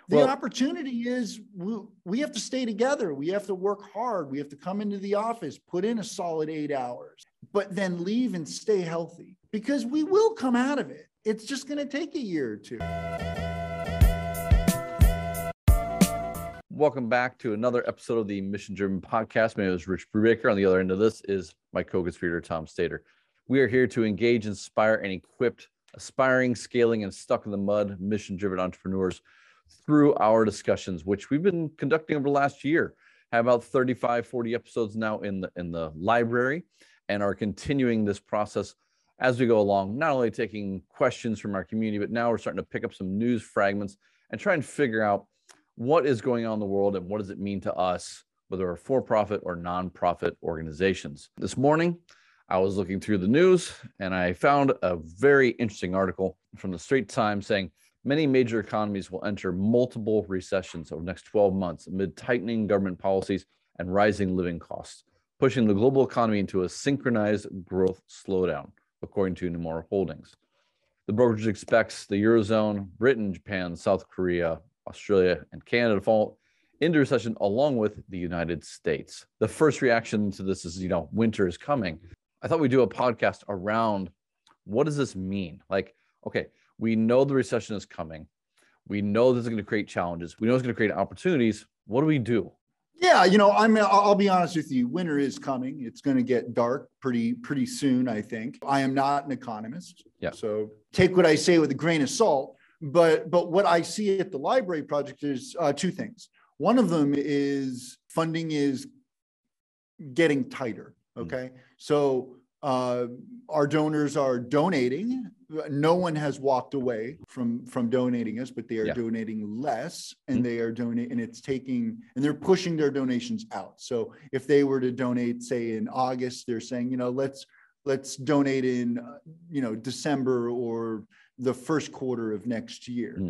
The opportunity is we have to stay together. We have to work hard. We have to come into the office, put in a solid 8 hours, but then leave and stay healthy, because we will come out of it. It's just going to take a year or two. Welcome back to another episode of the Mission Driven Podcast. My name is Rich Brubaker. On the other end of this is my co-conspirator, Tom Stater. We are here to engage, inspire, and equip aspiring, scaling, and stuck in the mud mission-driven entrepreneurs through our discussions, which we've been conducting over the last year. Have about 35, 40 episodes now in the library, and are continuing this process as we go along, not only taking questions from our community, but now we're starting to pick up some news fragments and try and figure out what is going on in the world and what does it mean to us, whether we're for-profit or non-profit organizations. This morning, I was looking through the news and I found a very interesting article from the Straits Times saying many major economies will enter multiple recessions over the next 12 months amid tightening government policies and rising living costs, pushing the global economy into a synchronized growth slowdown, according to Nomura Holdings. The brokerage expects the Eurozone, Britain, Japan, South Korea, Australia, and Canada to fall into recession along with the United States. The first reaction to this is, winter is coming. I thought we'd do a podcast around what does this mean? Like, okay, we know the recession is coming. We know this is going to create challenges. We know it's going to create opportunities. What do we do? Yeah, I'll be honest with you. Winter is coming. It's going to get dark pretty soon, I think. I am not an economist, so take what I say with a grain of salt. But what I see at the library project is two things. One of them is funding is getting tighter. Okay, so our donors are donating. No one has walked away from donating us, but they are donating less, and they are donating, and they're pushing their donations out. So if they were to donate, say in August, they're saying, let's donate in, December or the first quarter of next year.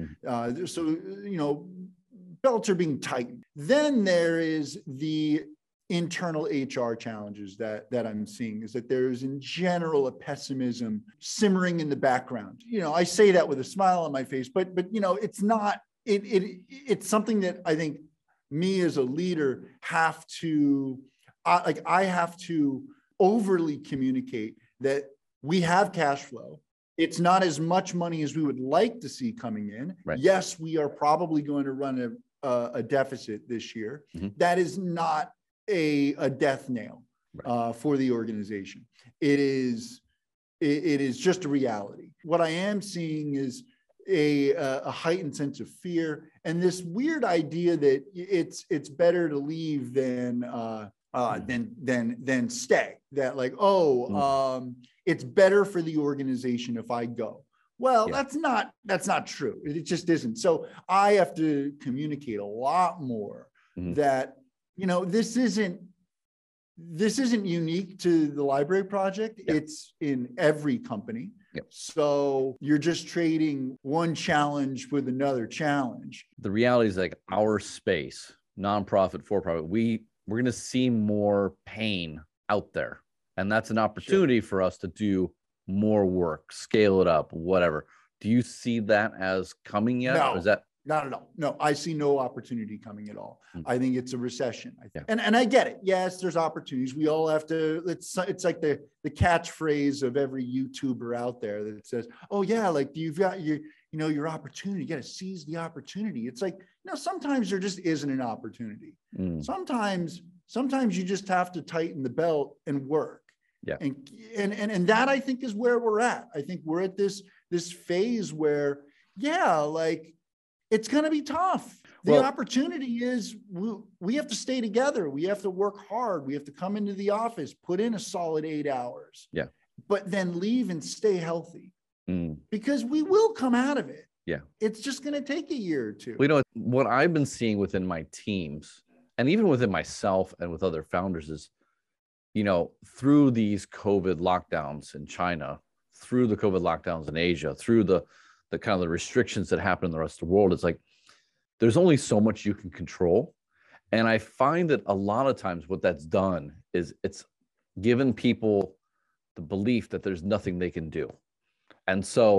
Belts are being tightened. Then there is the internal HR challenges that I'm seeing, is that there's in general a pessimism simmering in the background. I say that with a smile on my face, but it's not, it's something that I think me as a leader have to, I have to overly communicate that we have cash flow. It's not as much money as we would like to see coming in. Right. Yes, we are probably going to run a deficit this year. Mm-hmm. That is not a death nail for the organization. It is just a reality. What I am seeing is a heightened sense of fear and this weird idea that it's better to leave than stay. That it's better for the organization if I go. Well, that's not true. It just isn't. So I have to communicate a lot more that, this isn't unique to the library project. Yeah. It's in every company. Yep. So you're just trading one challenge with another challenge. The reality is, like, our space, nonprofit, for-profit, we're going to see more pain out there. And that's an opportunity for us to do more work, scale it up, whatever. Do you see that as coming yet? No, or is that not at all. No, I see no opportunity coming at all. I think it's a recession. And I get it. Yes, there's opportunities. We all have to, it's like the catchphrase of every YouTuber out there that says, oh yeah, like you've got your opportunity. You got to seize the opportunity. It's like, sometimes there just isn't an opportunity. Sometimes you just have to tighten the belt and work. Yeah. And that, I think, is where we're at. I think we're at this phase where, it's going to be tough. The opportunity is we have to stay together. We have to work hard. We have to come into the office, put in a solid 8 hours, but then leave and stay healthy because we will come out of it. Yeah. It's just going to take a year or two. What I've been seeing within my teams and even within myself and with other founders is, through these COVID lockdowns in China, through the COVID lockdowns in Asia, through the kind of the restrictions that happen in the rest of the world, it's like there's only so much you can control. And I find that a lot of times what that's done is it's given people the belief that there's nothing they can do. And so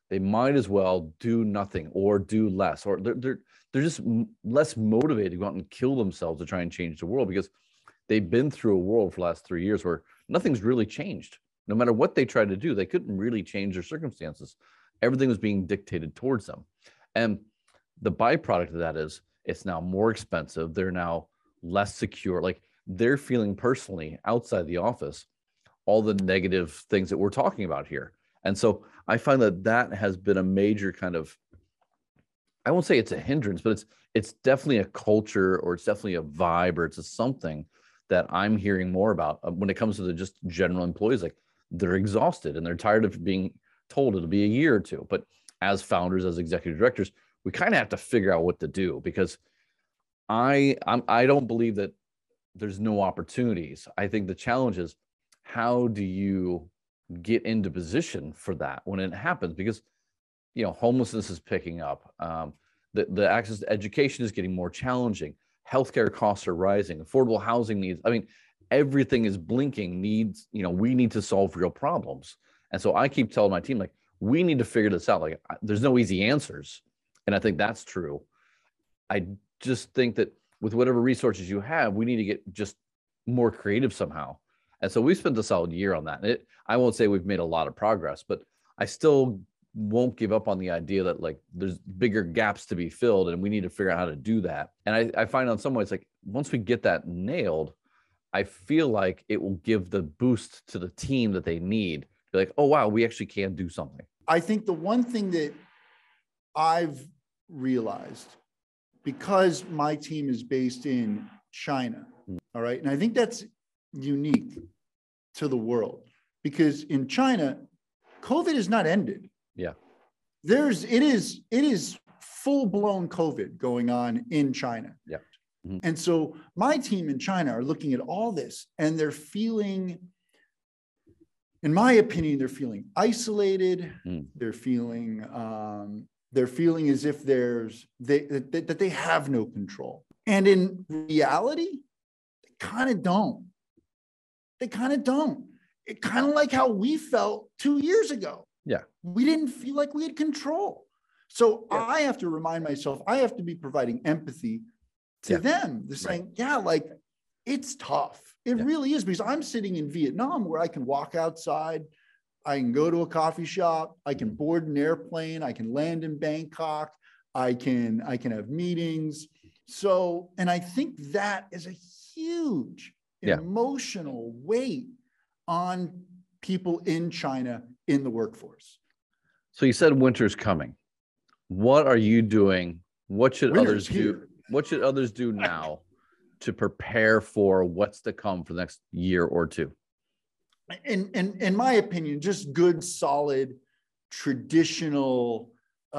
they might as well do nothing or do less, or they're just less motivated to go out and kill themselves to try and change the world, because they've been through a world for the last 3 years where nothing's really changed. No matter what they tried to do, they couldn't really change their circumstances. Everything was being dictated towards them. And the byproduct of that is it's now more expensive. They're now less secure. Like, they're feeling personally outside the office all the negative things that we're talking about here. And so I find that has been a major kind of, I won't say it's a hindrance, but it's definitely a culture, or it's definitely a vibe, or it's a something that I'm hearing more about when it comes to the just general employees. Like, they're exhausted and they're tired of being told it'll be a year or two. But as founders, as executive directors, we kind of have to figure out what to do, because I don't believe that there's no opportunities. I think the challenge is, how do you get into position for that when it happens? Because, homelessness is picking up. The access to education is getting more challenging. Healthcare costs are rising. Affordable housing needs. I mean, everything is blinking. Needs. We need to solve real problems. And so I keep telling my team, like, we need to figure this out. Like, there's no easy answers, and I think that's true. I just think that with whatever resources you have, we need to get just more creative somehow. And so we spent a solid year on that. I won't say we've made a lot of progress, but I still won't give up on the idea that, like, there's bigger gaps to be filled, and we need to figure out how to do that. And I find, on some ways, like, once we get that nailed, I feel like it will give the boost to the team that they need. Be like, oh, wow, we actually can do something. I think the one thing that I've realized, because my team is based in China, all right, and I think that's unique to the world, because in China, COVID is not ended. Yeah. It is full-blown COVID going on in China. Yeah. Mm-hmm. And so my team in China are looking at all this, and they're feeling, in my opinion, they're feeling isolated. They're feeling as if that they have no control. And in reality, they kind of don't. It kind of like how we felt 2 years ago. Yeah. We didn't feel like we had control. So I have to remind myself, I have to be providing empathy to them. They're saying, like, it's tough. It really is, because I'm sitting in Vietnam where I can walk outside, I can go to a coffee shop, I can board an airplane, I can land in Bangkok, I can have meetings. So, and I think that is a huge emotional weight on people in China in the workforce. So you said winter's coming. What are you doing? What should others do? What should others do now to prepare for what's to come for the next year or two? In my opinion, just good, solid, traditional,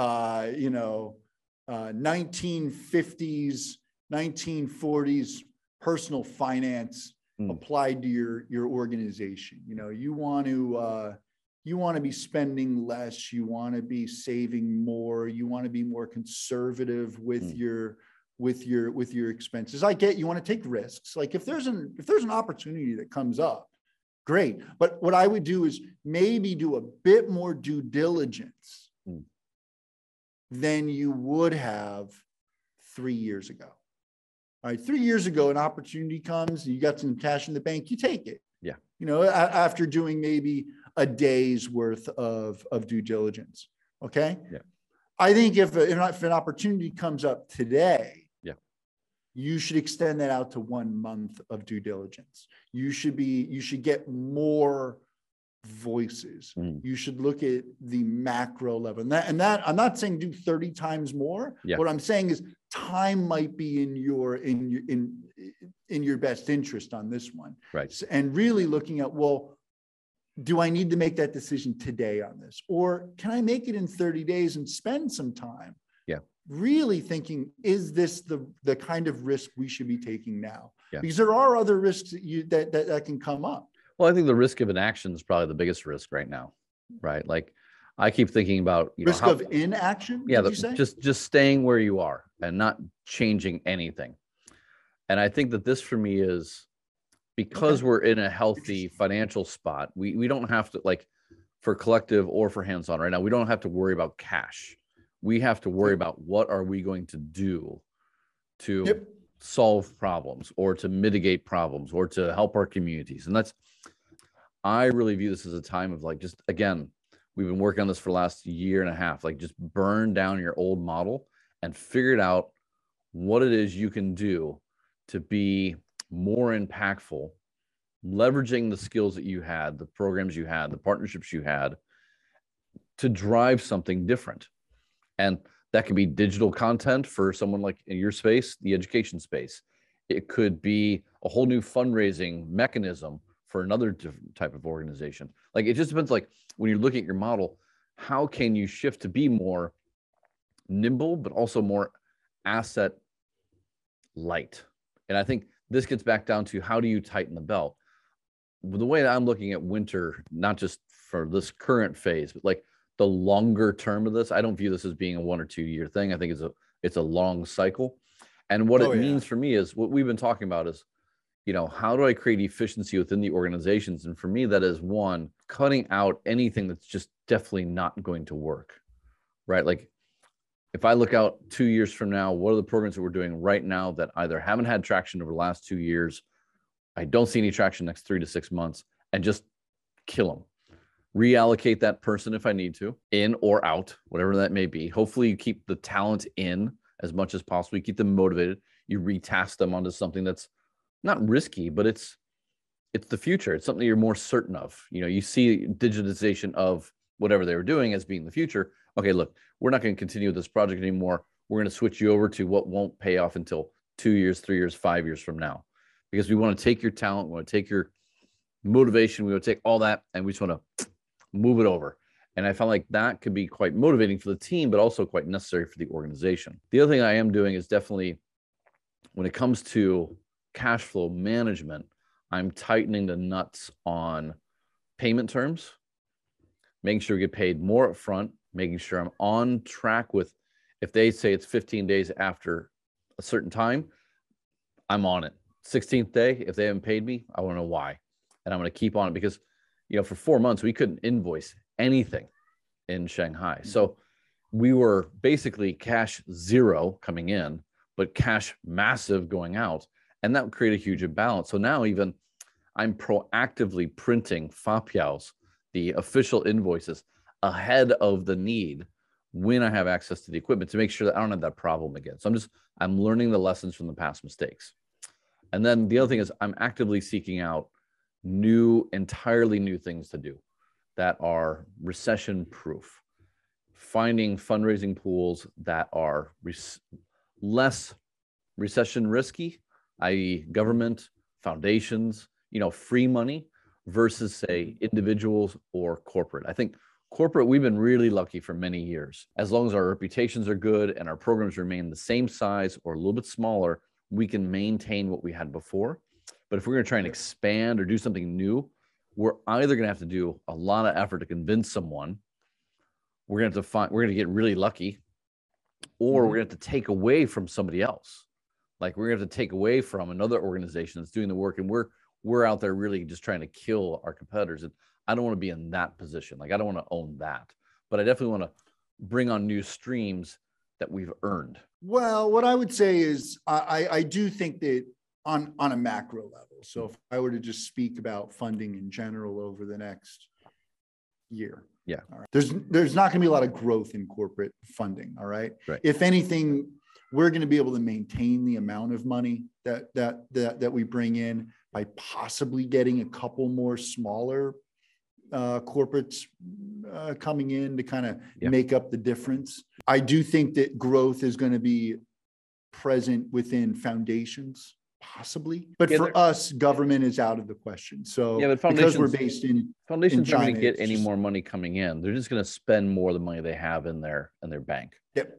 1950s, 1940s personal finance applied to your organization. You want to be spending less, you want to be saving more, you want to be more conservative with your expenses. I get you want to take risks. Like, if there's an opportunity that comes up, great. But what I would do is maybe do a bit more due diligence than you would have 3 years ago. All right, 3 years ago, an opportunity comes, you got some cash in the bank, you take it. Yeah. After doing maybe a day's worth of due diligence. Okay. Yeah. I think if an opportunity comes up today, you should extend that out to 1 month of due diligence. You should get more voices. You should look at the macro level. And that I'm not saying do 30 times more. Yeah. What I'm saying is time might be in your best interest on this one. Right. And really looking at, well, do I need to make that decision today on this? Or can I make it in 30 days and spend some time? Yeah. Really thinking, is this the kind of risk we should be taking now? Yeah. Because there are other risks that can come up. Well, I think the risk of inaction is probably the biggest risk right now, right? Like, I keep thinking about risk of inaction. Yeah, just staying where you are and not changing anything. And I think that this for me is because we're in a healthy financial spot. We don't have to, like, for collective or for hands-on right now, we don't have to worry about cash. We have to worry about what are we going to do to solve problems or to mitigate problems or to help our communities. And I really view this as a time of like, just again, we've been working on this for the last year and a half, like just burn down your old model and figure it out what it is you can do to be more impactful, leveraging the skills that you had, the programs you had, the partnerships you had to drive something different. And that could be digital content for someone like in your space, the education space. It could be a whole new fundraising mechanism for another different type of organization. Like, it just depends, like when you're looking at your model, how can you shift to be more nimble, but also more asset light? And I think this gets back down to how do you tighten the belt? The way that I'm looking at winter, not just for this current phase, but like the longer term of this, I don't view this as being a 1 or 2 year thing. I think it's a long cycle. And what it means for me is what we've been talking about is, you know, how do I create efficiency within the organizations? And for me, that is one, cutting out anything that's just definitely not going to work, right? Like if I look out 2 years from now, what are the programs that we're doing right now that either haven't had traction over the last 2 years, I don't see any traction next 3 to 6 months, and just kill them. Reallocate that person if I need to, in or out, whatever that may be. Hopefully you keep the talent in as much as possible. You keep them motivated. You retask them onto something that's not risky, but it's the future. It's something you're more certain of. You know, you see digitization of whatever they were doing as being the future. Okay, look, we're not going to continue with this project anymore. We're going to switch you over to what won't pay off until 2 years, 3 years, 5 years from now. Because we want to take your talent, we want to take your motivation, we want to take all that, and we just want to move it over. And I found like that could be quite motivating for the team, but also quite necessary for the organization. The other thing I am doing is definitely when it comes to cash flow management, I'm tightening the nuts on payment terms, making sure we get paid more upfront, making sure I'm on track with, if they say it's 15 days after a certain time, I'm on it. 16th day, if they haven't paid me, I want to know why. And I'm going to keep on it because, you know, for 4 months, we couldn't invoice anything in Shanghai. So we were basically cash zero coming in, but cash massive going out. And that would create a huge imbalance. So now even I'm proactively printing Fapiaos, the official invoices, ahead of the need when I have access to the equipment to make sure that I don't have that problem again. So I'm learning the lessons from the past mistakes. And then the other thing is I'm actively seeking out entirely new things to do that are recession proof, finding fundraising pools that are less recession risky, i.e. government, foundations, you know, free money versus say individuals or corporate. I think corporate, we've been really lucky for many years. As long as our reputations are good and our programs remain the same size or a little bit smaller, we can maintain what we had before. But if we're going to try and expand or do something new, we're either going to have to do a lot of effort to convince someone, we're going to get really lucky, or we're going to have to take away from somebody else. Like we're going to have to take away from another organization that's doing the work, and we're out there really just trying to kill our competitors. And I don't want to be in that position. Like I don't want to own that, but I definitely want to bring on new streams that we've earned. Well, what I would say is I do think that on a macro level. So if I were to just speak about funding in general over the next year, all right, there's not going to be a lot of growth in corporate funding. All right. If anything, we're going to be able to maintain the amount of money that we bring in by possibly getting a couple more smaller corporates coming in to kind of make up the difference. I do think that growth is going to be present within foundations, possibly, but for us, government is out of the question. So but because we're based in foundations aren't going to get any more money coming in. They're just going to spend more of the money they have in their bank.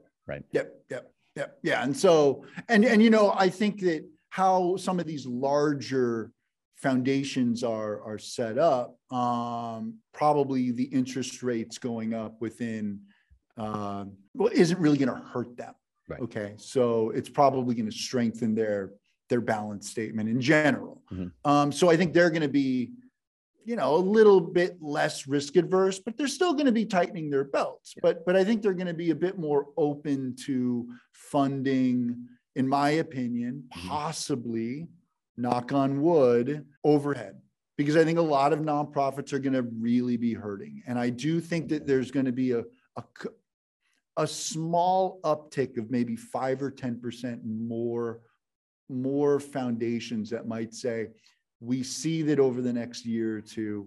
Yeah. And so, and you know, I think that how some of these larger foundations are set up, probably the interest rates going up within, isn't really going to hurt them. Okay. So it's probably going to strengthen their balance statement in general. So I think they're going to be a little bit less risk adverse, but they're still going to be tightening their belts. But I think they're going to be a bit more open to funding, in my opinion, possibly, knock on wood, overhead. Because I think a lot of nonprofits are going to really be hurting. And I do think that there's going to be a small uptick of maybe 5 or 10% more foundations that might say, we see that over the next year or two,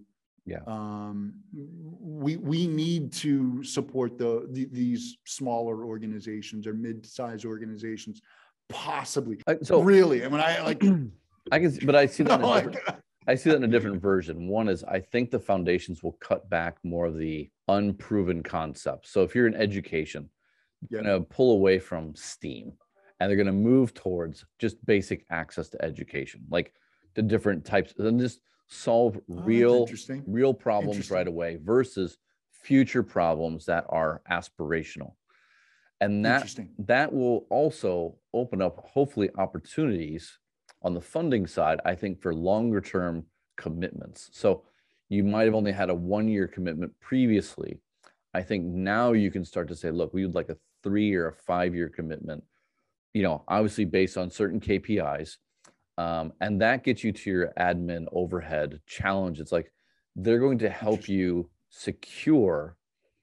we need to support these smaller organizations or mid-sized organizations, possibly. Really, and when I can, but I see that. I see that in a different version. One is, I think the foundations will cut back more of the unproven concepts. So if you're in education, you're going to pull away from STEAM, and they're going to move towards just basic access to education, like the different types, and just solve real problems right away versus future problems that are aspirational. And that will also open up, hopefully, opportunities on the funding side, I think, for longer term commitments. So you might have only had a 1-year commitment previously. I think now you can start to say, look, we would like a 3 or a 5-year commitment, obviously based on certain KPIs. And that gets you to your admin overhead challenge. It's like they're going to help you secure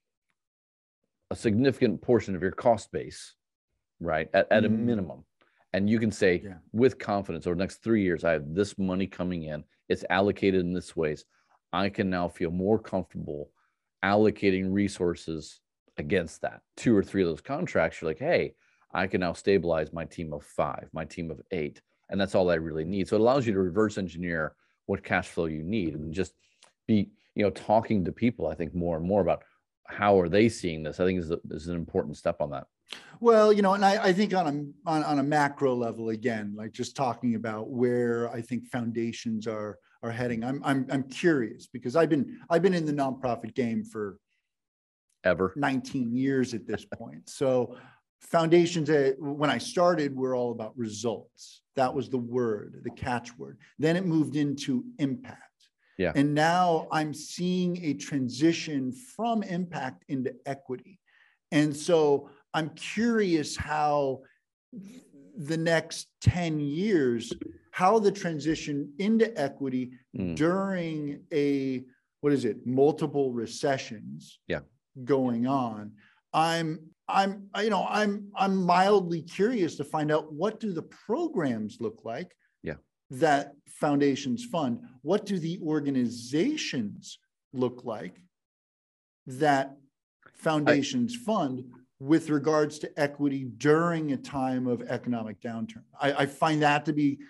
a significant portion of your cost base, right? At a minimum. And you can say with confidence, over the next 3 years, I have this money coming in. It's allocated in this ways. I can now feel more comfortable allocating resources against that. 2 or 3 of those contracts, you're like, hey, I can now stabilize my team of 5, my team of 8. And that's all I really need. So it allows you to reverse engineer what cash flow you need and just be, talking to people, I think, more and more about how are they seeing this. I think is an important step on that. Well, and I think on a macro level, again, like just talking about where I think foundations are heading. I'm curious because I've been in the nonprofit game for ever 19 years at this point. So foundations, when I started, were all about results. That was the word, the catchword. Then it moved into impact. Yeah. And now I'm seeing a transition from impact into equity. And so I'm curious how the next 10 years, how the transition into equity during multiple recessions going on. I'm mildly curious to find out, what do the programs look like that foundations fund? What do the organizations look like that foundations fund with regards to equity during a time of economic downturn? I find that to be,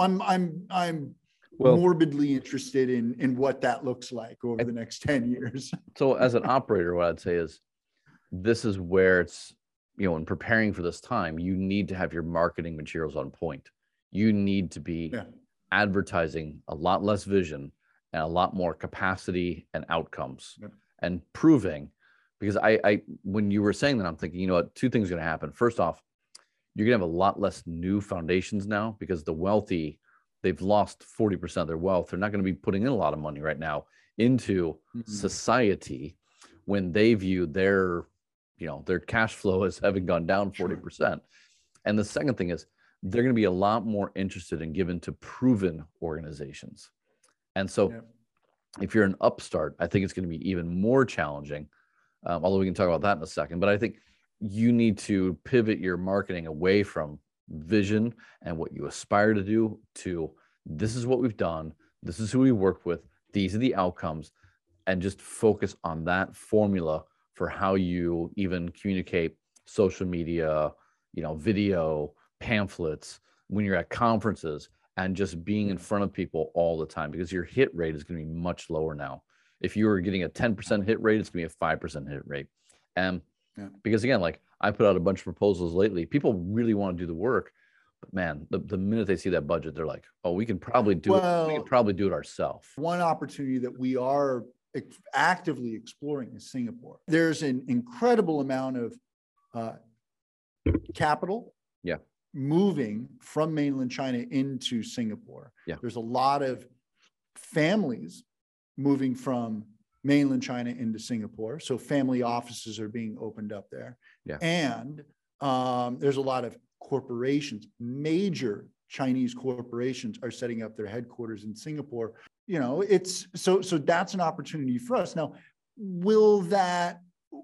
I'm morbidly interested in what that looks like over the next 10 years. So as an operator, what I'd say is, this is where it's, in preparing for this time, you need to have your marketing materials on point. You need to be advertising a lot less vision and a lot more capacity and outcomes and proving. Because I when you were saying that, I'm thinking, 2 things are going to happen. First off, you're going to have a lot less new foundations now, because the wealthy, they've lost 40% of their wealth. They're not going to be putting in a lot of money right now into society when they view their cash flow as having gone down 40%. And the second thing is, they're going to be a lot more interested in giving to proven organizations. And so if you're an upstart, I think it's going to be even more challenging. Although we can talk about that in a second, but I think you need to pivot your marketing away from vision and what you aspire to do to, this is what we've done, this is who we worked with, these are the outcomes, and just focus on that formula for how you even communicate social media, video, pamphlets, when you're at conferences, and just being in front of people all the time, because your hit rate is going to be much lower now. If you were getting a 10% hit rate, it's going to be a 5% hit rate. And because again, like I put out a bunch of proposals lately, people really want to do the work, but man, the minute they see that budget, they're like, oh, we can probably do it. We can probably do it ourselves. One opportunity that we are actively exploring is Singapore. There's an incredible amount of capital moving from mainland China into Singapore. There's a lot of families moving from mainland China into Singapore. So family offices are being opened up there. Yeah. And there's a lot of corporations, major Chinese corporations are setting up their headquarters in Singapore. It's so that's an opportunity for us. Now, will that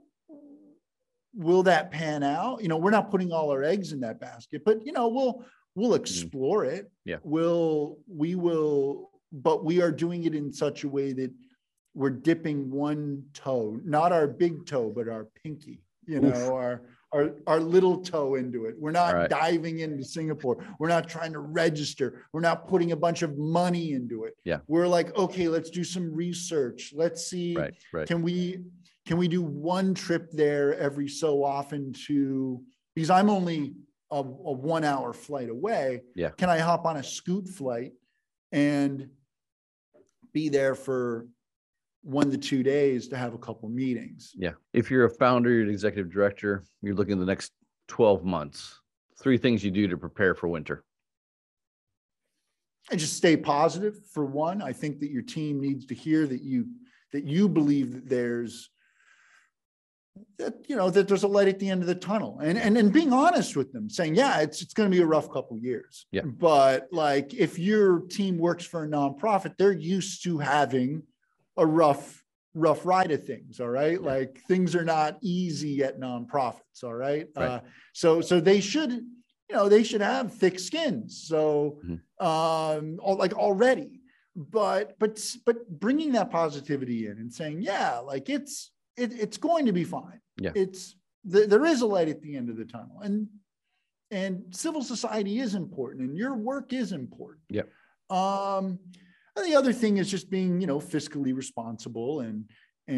pan out? We're not putting all our eggs in that basket, but we'll explore it. Yeah. We will, but we are doing it in such a way that we're dipping one toe, not our big toe, but our pinky, our little toe into it. We're not diving into Singapore. We're not trying to register. We're not putting a bunch of money into it. Yeah. We're like, okay, let's do some research. Let's see, can we do one trip there every so often because I'm only a 1 hour flight away. Yeah. Can I hop on a Scoot flight and be there for 1 to 2 days to have a couple meetings? Yeah. If you're a founder, you're an executive director, you're looking at the next 12 months, 3 things you do to prepare for winter. And just stay positive. For one, I think that your team needs to hear that you believe that there's a light at the end of the tunnel, and being honest with them, saying, yeah, it's going to be a rough couple years. Yeah. But like, if your team works for a nonprofit, they're used to having a rough ride of things. All right. Yeah. Like, things are not easy at nonprofits. All right. So they should have thick skins. So, already, but bringing that positivity in and saying, yeah, like it's going to be fine. Yeah. There is a light at the end of the tunnel, and civil society is important, and your work is important. Yeah. And the other thing is just being, fiscally responsible, and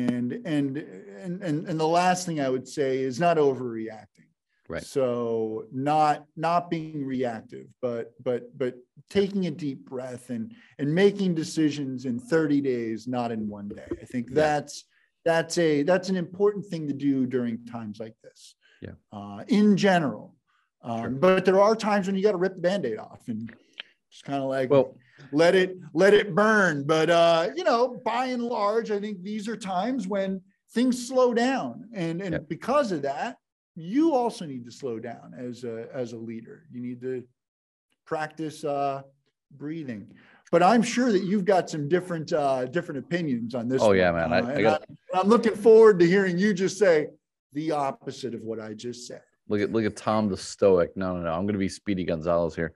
the last thing I would say is not overreacting. Right. So not being reactive, but taking a deep breath and making decisions in 30 days, not in 1 day. I think that's an important thing to do during times like this. Yeah. In general. Sure. But there are times when you got to rip the Band-Aid off and just kind of like, let it burn. But, by and large, I think these are times when things slow down. And because of that, you also need to slow down as a leader. You need to practice breathing. But I'm sure that you've got some different opinions on this. Oh, yeah, man. I'm looking forward to hearing you just say the opposite of what I just said. Look at Tom the Stoic. No. I'm going to be Speedy Gonzalez here.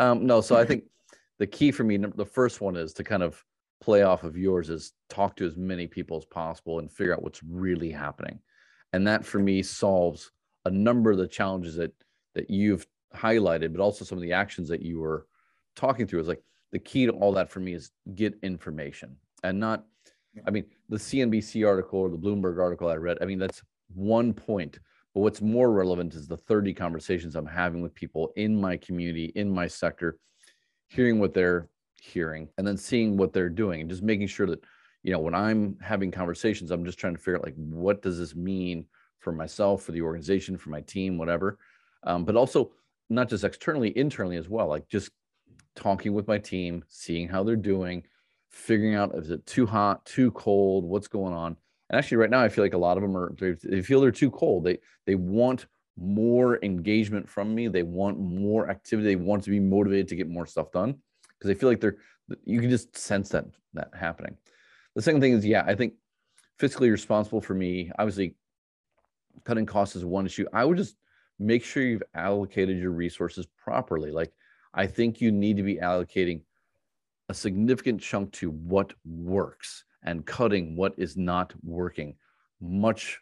So I think the key for me, the first one is to kind of play off of yours, is talk to as many people as possible and figure out what's really happening. And that for me solves a number of the challenges that you've highlighted, but also some of the actions that you were talking through. Is like, the key to all that for me is get information, and not, the CNBC article or the Bloomberg article I read. That's one point, but what's more relevant is the 30 conversations I'm having with people in my community, in my sector, hearing what they're hearing, and then seeing what they're doing, and just making sure that, when I'm having conversations, I'm just trying to figure out, like, what does this mean for myself, for the organization, for my team, whatever. But also not just externally, internally as well, like just talking with my team, seeing how they're doing, figuring out, is it too hot, too cold, what's going on. And actually right now, I feel like a lot of them they feel they're too cold. They want more engagement from me. They want more activity. They want to be motivated to get more stuff done, because they feel like you can just sense that happening. The second thing is, I think fiscally responsible for me, obviously cutting costs is one issue. I would just make sure you've allocated your resources properly. Like, I think you need to be allocating a significant chunk to what works and cutting what is not working much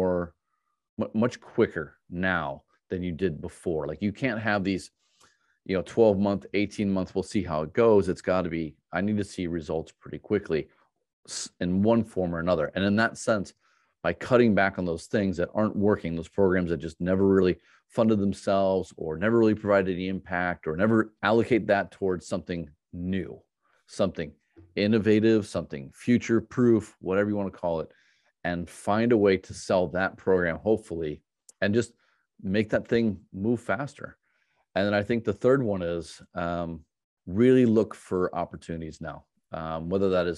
quicker now than you did before. Like, you can't have these, 12-month, 18-month, we'll see how it goes. It's got to be, I need to see results pretty quickly in one form or another. And in that sense, by cutting back on those things that aren't working, those programs that just never really funded themselves or never really provided any impact, or never allocate that towards something new, something innovative, something future-proof, whatever you want to call it, and find a way to sell that program, hopefully, and just make that thing move faster. And then I think the third one is really look for opportunities now, whether that is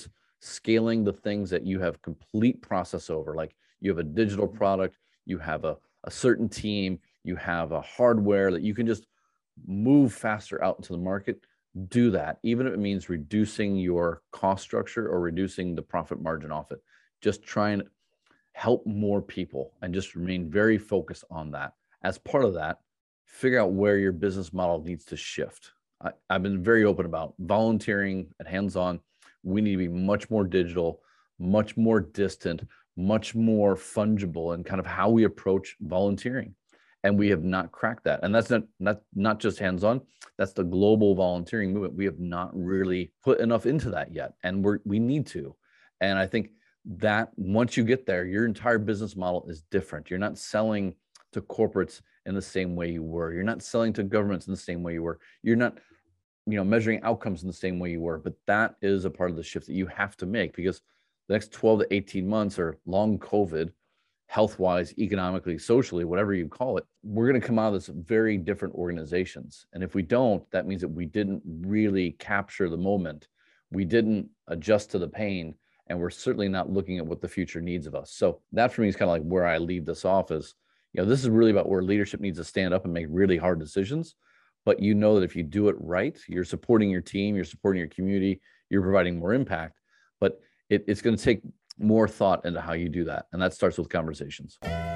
scaling the things that you have complete process over. Like you have a digital product, you have a certain team, you have a hardware that you can just move faster out into the market. Do that, even if it means reducing your cost structure or reducing the profit margin off it. Just try and help more people and just remain very focused on that. As part of that, figure out where your business model needs to shift. I've been very open about volunteering at Hands-On. We need to be much more digital, much more distant, much more fungible in kind of how we approach volunteering. And we have not cracked that. And that's not just Hands-On, that's the global volunteering movement. We have not really put enough into that yet. And we need to. And I think that once you get there, your entire business model is different. You're not selling to corporates in the same way you were. You're not selling to governments in the same way you were. You're not, measuring outcomes in the same way you were. But that is a part of the shift that you have to make, because the next 12 to 18 months are long COVID, health-wise, economically, socially, whatever you call it. We're going to come out as very different organizations. And if we don't, that means that we didn't really capture the moment. We didn't adjust to the pain. And we're certainly not looking at what the future needs of us. So that for me is kind of like where I leave this off is, this is really about where leadership needs to stand up and make really hard decisions. But that if you do it right, you're supporting your team, you're supporting your community, you're providing more impact. But it's going to take more thought into how you do that. And that starts with conversations.